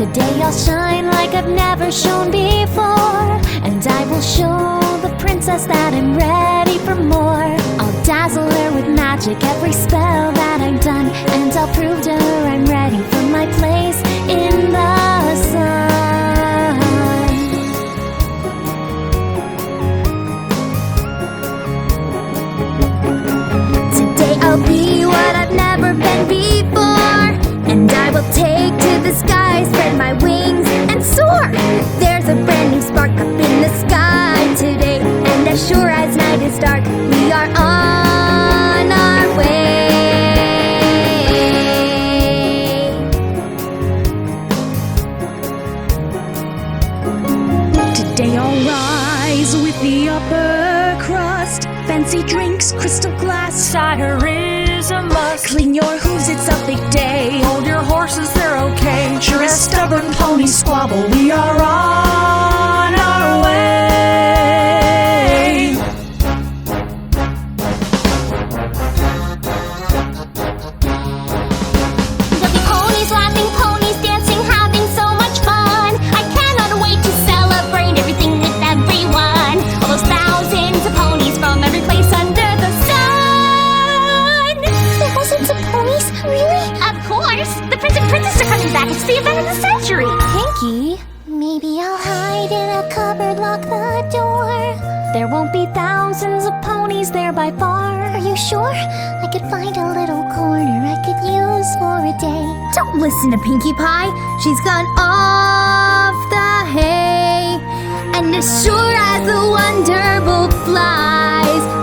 Today I'll shine like I've never shone before, and I will show the princess that I'm ready for more. I'll dazzle her with magic, every spell that I've done, and I'll prove to her I'm ready for my place in the sun. Today I'll be what I've never been before, and I will take to the sky, spread my wings and soar. There's a brand new spark up in the sky today, and as sure as night is dark, we are on our way. Today I'll rise with the upper crust. Fancy drinks, crystal glass, Cider is a must. clean your hooves, it's a big day. Hold your horses, they're okay. Sure as stubborn ponies squabble, we are on our way. There'll be ponies laughing, ponies dancing, having so much fun. I cannot wait to celebrate everything with everyone. All those thousands of ponies from every place under the sun. Thousands of ponies? Really? Of course! The Prince and Princess are coming back. It's the event of the century. Pinky, maybe I'll hide in a cupboard, lock the door. There won't be thousands of ponies there by far. Are you sure? I could find a little corner I could use for a day. Don't listen to Pinkie Pie. She's gone off the hay. And as sure as the Wonderbolt flies,